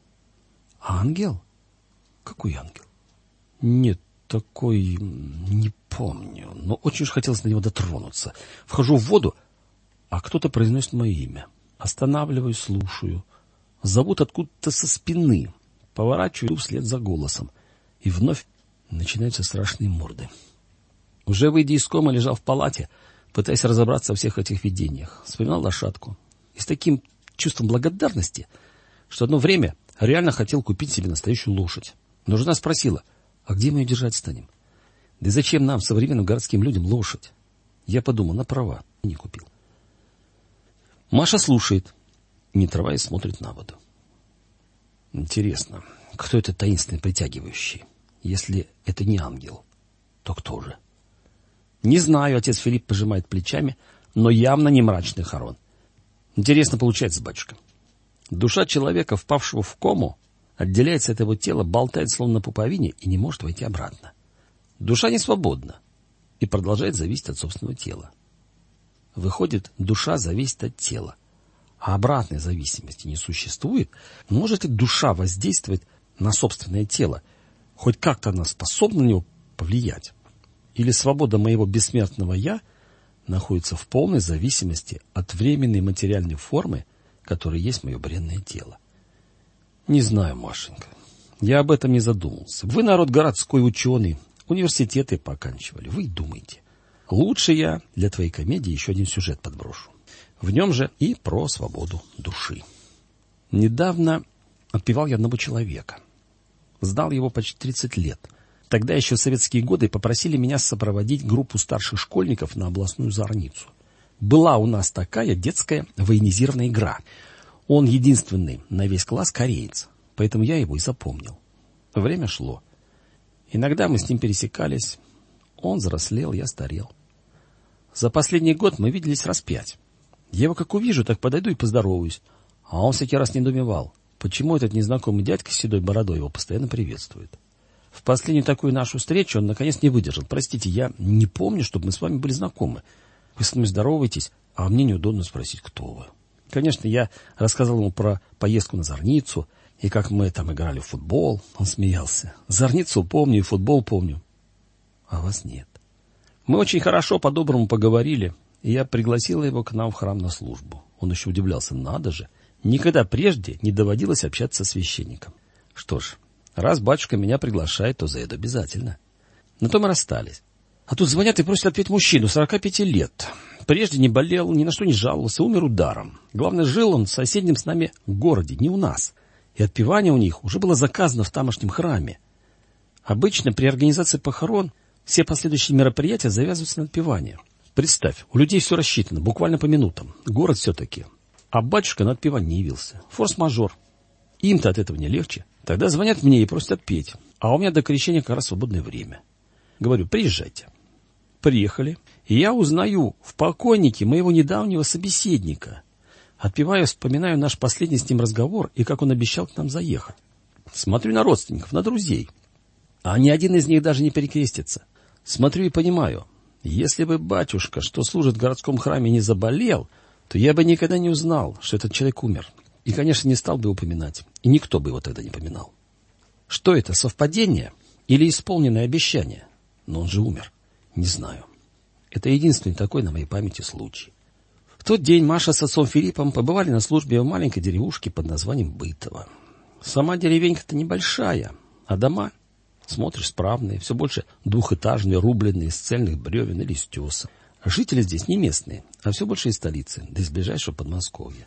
Ангел? Какой ангел? Нет, такой не помню. Но очень уж хотелось на него дотронуться. Вхожу в воду, а кто-то произносит мое имя. Останавливаюсь, слушаю. Зовут откуда-то со спины. Поворачиваю вслед за голосом. И вновь начинаются страшные морды. Уже выйдя из комы, лежал в палате, пытаясь разобраться во всех этих видениях. Вспоминал лошадку. И с таким чувством благодарности, что одно время реально хотел купить себе настоящую лошадь. Но жена спросила, а где мы ее держать станем? Да и зачем нам, современным городским людям, лошадь? Я подумал, на права, и не купил. Маша слушает, не отрываясь, смотрит на воду. Интересно, кто это таинственный притягивающий? Если это не ангел, то кто же? Не знаю, отец Филипп пожимает плечами, но явно не мрачный Харон. Интересно получается, батюшка. Душа человека, впавшего в кому, отделяется от его тела, болтает словно на пуповине и не может войти обратно. Душа не свободна и продолжает зависеть от собственного тела. Выходит, душа зависит от тела, а обратной зависимости не существует. Может ли душа воздействовать на собственное тело? Хоть как-то она способна на него повлиять? Или свобода моего бессмертного «я» находится в полной зависимости от временной материальной формы, которая есть мое бренное тело? Не знаю, Машенька. Я об этом не задумывался. Вы народ городской, ученый, университеты поканчивали. Вы думаете. Лучше я для твоей комедии еще один сюжет подброшу. В нем же и про свободу души. Недавно отпевал я одного человека. Знал его почти 30 лет. Тогда еще в советские годы попросили меня сопроводить группу старших школьников на областную зорницу. Была у нас такая детская военизированная игра. Он единственный на весь класс кореец, поэтому я его и запомнил. Время шло. Иногда мы с ним пересекались. Он взрослел, я старел. За последний год мы виделись раз 5. Я его как увижу, так подойду и поздороваюсь. А он всякий раз недоумевал, почему этот незнакомый дядька с седой бородой его постоянно приветствует. В последнюю такую нашу встречу он наконец не выдержал. Простите, я не помню, чтобы мы с вами были знакомы. Вы со мной здороваетесь, а мне неудобно спросить, кто вы. Конечно, я рассказал ему про поездку на Зорницу и как мы там играли в футбол. Он смеялся. Зорницу помню и футбол помню, а вас нет. Мы очень хорошо по-доброму поговорили, и я пригласила его к нам в храм на службу. Он еще удивлялся, надо же, никогда прежде не доводилось общаться со священником. Что ж, раз батюшка меня приглашает, то заеду обязательно. На то мы расстались. А тут звонят и просят отпеть мужчину, 45 лет. Прежде не болел, ни на что не жаловался, умер ударом. Главное, жил он в соседнем с нами городе, не у нас. И отпевание у них уже было заказано в тамошнем храме. Обычно при организации похорон все последующие мероприятия завязываются на отпевание. Представь, у людей все рассчитано, буквально по минутам. Город все-таки. А батюшка на отпевание не явился. Форс-мажор. Им-то от этого не легче. Тогда звонят мне и просят отпеть. А у меня до крещения как раз свободное время. Говорю, приезжайте. Приехали. И я узнаю в покойнике моего недавнего собеседника. Отпевая, вспоминаю наш последний с ним разговор и как он обещал к нам заехать. Смотрю на родственников, на друзей. А ни один из них даже не перекрестится. Смотрю и понимаю, если бы батюшка, что служит в городском храме, не заболел, то я бы никогда не узнал, что этот человек умер. И, конечно, не стал бы упоминать. И никто бы его тогда не поминал. Что это, совпадение или исполненное обещание? Но он же умер. Не знаю. Это единственный такой на моей памяти случай. В тот день Маша с отцом Филиппом побывали на службе в маленькой деревушке под названием Бытово. Сама деревенька-то небольшая, а дома, смотришь, справные, все больше двухэтажные, рубленные из цельных бревен или из теса. Жители здесь не местные, а все больше из столицы, да из ближайшего Подмосковья.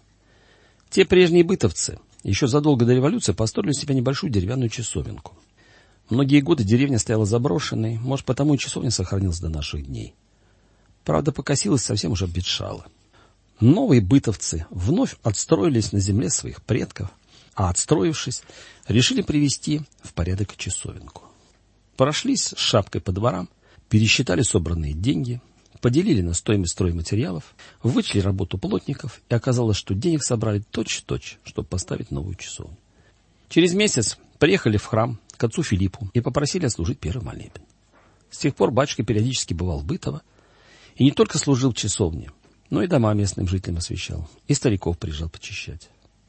Те прежние бытовцы еще задолго до революции построили у себя небольшую деревянную часовенку. Многие годы деревня стояла заброшенной, может, потому и часовня сохранилась до наших дней. Правда, покосилась, совсем уже обветшала. Новые бытовцы вновь отстроились на земле своих предков, а отстроившись, решили привести в порядок часовенку. Прошлись с шапкой по дворам, пересчитали собранные деньги, поделили на стоимость стройматериалов, вычли работу плотников, и оказалось, что денег собрали точь-в-точь, чтобы поставить новую часовню. Через месяц приехали в храм к отцу Филиппу и попросили отслужить первый молебен. С тех пор батюшка периодически бывал в Бытово и не только служил в часовне, но и дома местным жителям освещал, и стариков приезжал почищать.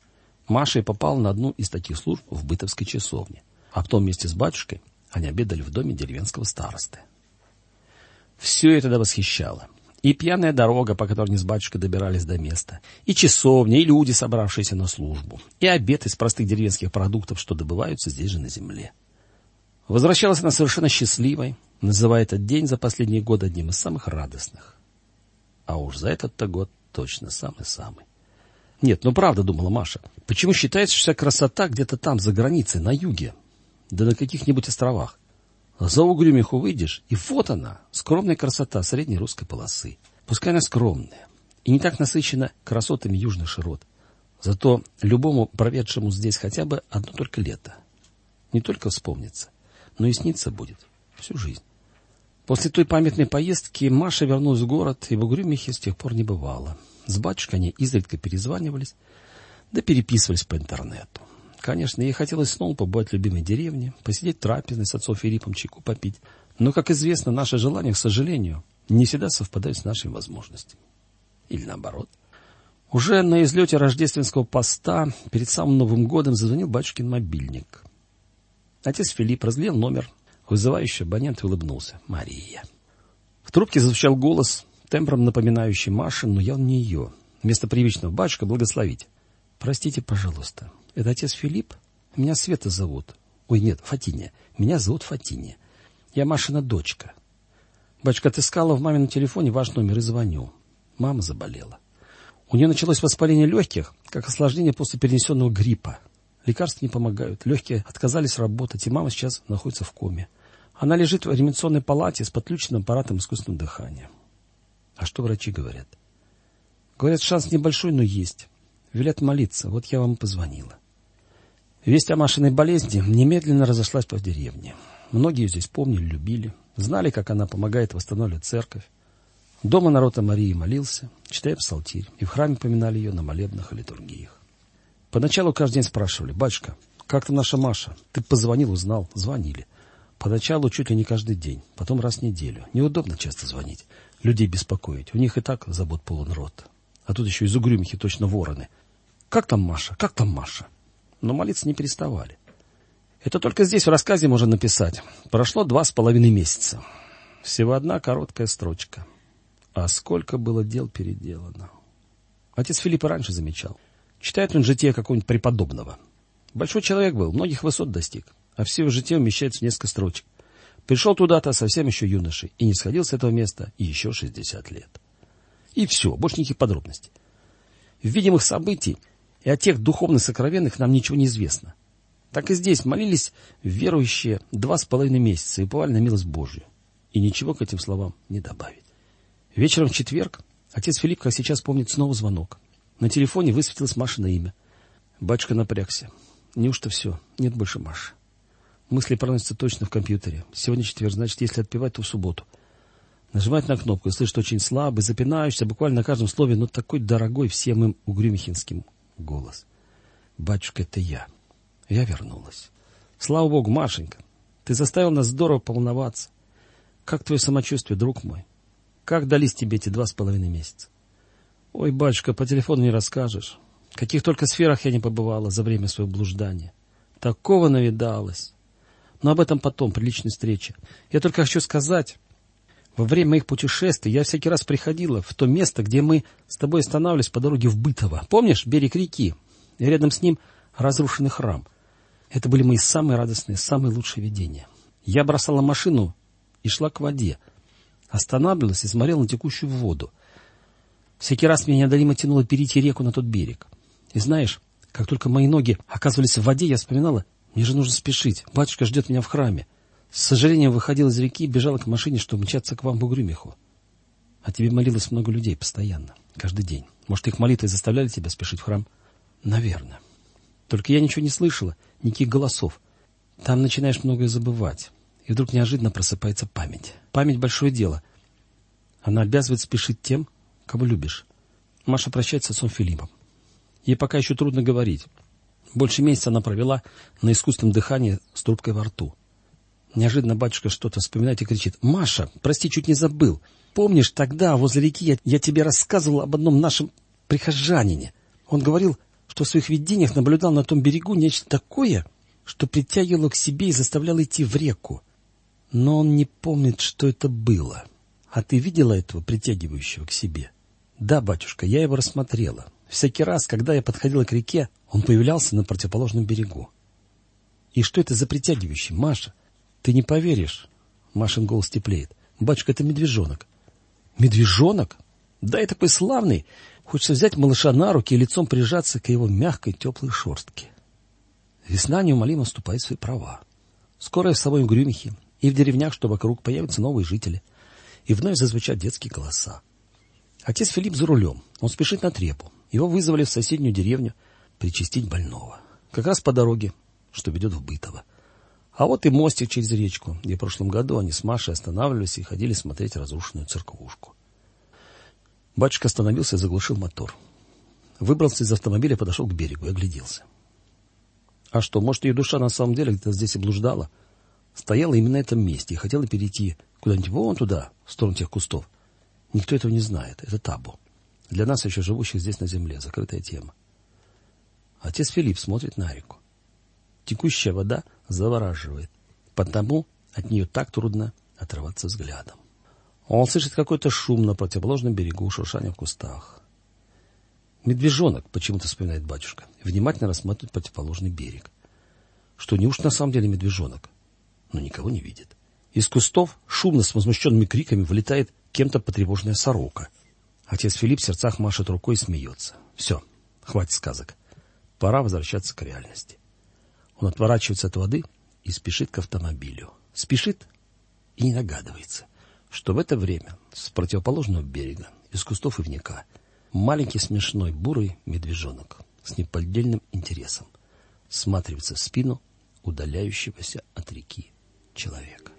Маша и попала на одну из таких служб в бытовской часовне, а потом вместе с батюшкой они обедали в доме деревенского старосты. Все это восхищало. И пьяная дорога, по которой они с батюшкой добирались до места, и часовня, и люди, собравшиеся на службу, и обед из простых деревенских продуктов, что добываются здесь же на земле. Возвращалась она совершенно счастливой, называя этот день за последние годы одним из самых радостных. А уж за этот-то год точно самый-самый. Нет, ну правда, думала Маша, почему считается, что вся красота где-то там, за границей, на юге, да на каких-нибудь островах? За Угрюмиху выйдешь, и вот она, скромная красота средней русской полосы. Пускай она скромная и не так насыщена красотами южных широт. Зато любому проведшему здесь хотя бы одно только лето не только вспомнится, но и снится будет всю жизнь. После той памятной поездки Маша вернулась в город, и в Угрюмихе с тех пор не бывало. С батюшкой они изредка перезванивались, да переписывались по интернету. Конечно, ей хотелось снова побывать в любимой деревне, посидеть в трапезной с отцом Филиппом, чайку попить. Но, как известно, наши желания, к сожалению, не всегда совпадают с нашими возможностями. Или наоборот. Уже на излете рождественского поста перед самым Новым годом зазвонил батюшкин мобильник. Отец Филипп разглядел номер, вызывающий абонент, и улыбнулся. Мария. В трубке зазвучал голос, тембром напоминающий Машин, но явно не ее. Вместо привычного «батюшка, благословить». «Простите, пожалуйста, это отец Филипп? Меня Света зовут». «Ой, нет, Фатиния. Меня зовут Фатиния. Я Машина дочка. Батюшка, отыскала в мамином телефоне ваш номер и звоню. Мама заболела. У нее началось воспаление легких, как осложнение после перенесенного гриппа. Лекарства не помогают, легкие отказались работать, и мама сейчас находится в коме. Она лежит в реанимационной палате с подключенным аппаратом искусственного дыхания». «А что врачи говорят?» «Говорят, шанс небольшой, но есть. Велят молиться, вот я вам и позвонила». Весть о Машиной болезни немедленно разошлась по деревне. Многие ее здесь помнили, любили, знали, как она помогает восстанавливать церковь. Дома народ о Марии молился, читая псалтирь, и в храме поминали ее на молебнах и литургиях. Поначалу каждый день спрашивали: «Батюшка, как там наша Маша? Ты позвонил, узнал?» Звонили. Поначалу чуть ли не каждый день, потом раз в неделю. Неудобно часто звонить, людей беспокоить. У них и так забот полон рот. А тут еще из Угрюмихи точно вороны. «Как там Маша? Как там Маша?» Но молиться не переставали. Это только здесь в рассказе можно написать. Прошло 2,5 месяца. Всего одна короткая строчка. А сколько было дел переделано. Отец Филипп и раньше замечал. Читает он житие какого-нибудь преподобного. Большой человек был, многих высот достиг. А все его житие умещается в несколько строчек. Пришел туда-то совсем еще юношей и не сходил с этого места и еще 60 лет. И все, больше никаких подробностей. В видимых событий и о тех духовных сокровенных нам ничего не известно. Так и здесь молились верующие 2,5 месяца и уповали на милость Божью. И ничего к этим словам не добавить. Вечером в четверг отец Филипп, как сейчас помнит, снова звонок. На телефоне высветилось Машино имя. Батюшка напрягся. Неужто все? Нет больше Маши. Мысли проносятся точно в компьютере. Сегодня четверг, значит, если отпевать, то в субботу. Нажимает на кнопку и слышит очень слабый, запинающийся буквально на каждом слове, но такой дорогой всем им угрюмихинским голос. «Батюшка, это я. Я вернулась. Слава Богу, Машенька, ты заставил нас здорово поволноваться. Как твое самочувствие, друг мой? Как дались тебе эти 2,5 месяца? Ой, батюшка, по телефону не расскажешь. В каких только сферах я не побывала за время своего блуждания. Такого навидалась. Но об этом потом, при личной встрече. Я только хочу сказать, во время моих путешествий я всякий раз приходила в то место, где мы с тобой останавливались по дороге в Бытово. Помнишь, берег реки? И рядом с ним разрушенный храм. Это были мои самые радостные, самые лучшие видения. Я бросала машину и шла к воде. Останавливалась и смотрела на текущую воду. Всякий раз меня неодолимо тянуло перейти реку на тот берег. И знаешь, как только мои ноги оказывались в воде, я вспоминала: мне же нужно спешить, батюшка ждет меня в храме. С сожалением выходила из реки и бежала к машине, чтобы мчаться к вам в Угрюмиху. А тебе молилось много людей постоянно, каждый день. Может, их молитвы заставляли тебя спешить в храм? Наверное. Только я ничего не слышала, никаких голосов. Там начинаешь многое забывать. И вдруг неожиданно просыпается память. Память — большое дело. Она обязывает спешить тем, кого любишь. Маша прощается с отцом Филиппом. Ей пока еще трудно говорить. Больше месяца она провела на искусственном дыхании с трубкой во рту. Неожиданно батюшка что-то вспоминает и кричит: «Маша, прости, чуть не забыл. Помнишь, тогда возле реки я тебе рассказывал об одном нашем прихожанине? Он говорил, что в своих видениях наблюдал на том берегу нечто такое, что притягивало к себе и заставляло идти в реку. Но он не помнит, что это было. А ты видела этого притягивающего к себе?» «Да, батюшка, я его рассмотрела. Всякий раз, когда я подходила к реке, он появлялся на противоположном берегу». «И что это за притягивающий, Маша? Ты не поверишь. Машин голос теплеет. Батюшка, это медвежонок. Медвежонок? Да, и такой славный. Хочется взять малыша на руки и лицом прижаться к его мягкой, теплой шерстке. Весна неумолимо вступает в свои права. Скоро и в самой Грюмихе, и в деревнях, что вокруг, появятся новые жители. И вновь зазвучат детские голоса. Отец Филипп за рулем. Он спешит на трепу. Его вызвали в соседнюю деревню причастить больного. Как раз по дороге, что ведет в Бытово. А вот и мостик через речку, где в прошлом году они с Машей останавливались и ходили смотреть разрушенную церквушку. Батюшка остановился и заглушил мотор. Выбрался из автомобиля, подошел к берегу и огляделся. А что, может, ее душа на самом деле где-то здесь и блуждала? Стояла именно на этом месте и хотела перейти куда-нибудь вон туда, в сторону тех кустов. Никто этого не знает. Это табу. Для нас, еще живущих здесь на земле, закрытая тема. Отец Филипп смотрит на реку. Текущая вода завораживает. Потому от нее так трудно оторваться взглядом. Он слышит какой-то шум на противоположном берегу, шуршание в кустах. Медвежонок, почему-то вспоминает батюшка, внимательно рассматривает противоположный берег. Что, неужто на самом деле медвежонок? Но никого не видит. Из кустов шумно с возмущенными криками вылетает кем-то потревоженная сорока. Отец Филипп в сердцах машет рукой и смеется. Все, хватит сказок. Пора возвращаться к реальности. Он отворачивается от воды и спешит к автомобилю. Спешит и не догадывается, что в это время с противоположного берега, из кустов ивника, маленький смешной бурый медвежонок с неподдельным интересом всматривается в спину удаляющегося от реки человека.